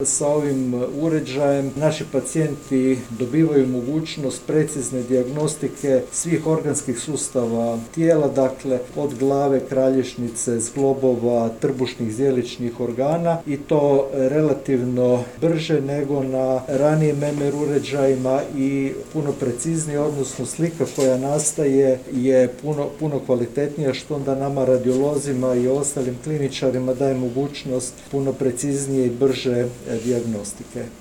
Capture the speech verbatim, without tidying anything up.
Sa ovim uređajem naši pacijenti dobivaju mogućnost precizne dijagnostike svih organskih sustava tijela, dakle od glave, kralježnice, zglobova, trbušnih, zjeličnih organa i to relativno brže nego na ranijim em er uređajima i puno preciznije, odnosno slika koja nastaje je puno, puno kvalitetnija, što onda nama radiolozima i ostalim kliničarima daje mogućnost puno preciznije i brže dijagnostike.